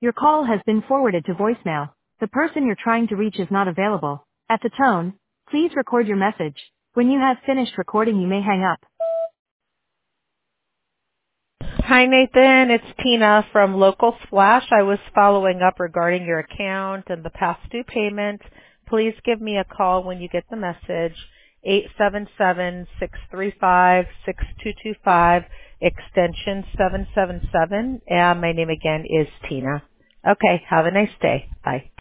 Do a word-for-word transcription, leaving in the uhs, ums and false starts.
Your call has been forwarded to voicemail. The person you're trying to reach is not available. At the tone, please record your message. When you have finished recording, you may hang up. Hi, Nathan. It's Tina from Local Splash. I was following up regarding your account and the past due payment. Please give me a call when you get the message. eight seven seven, six three five, six two two five, extension seven seven seven. And my name again is Tina. Okay, have a nice day. Bye.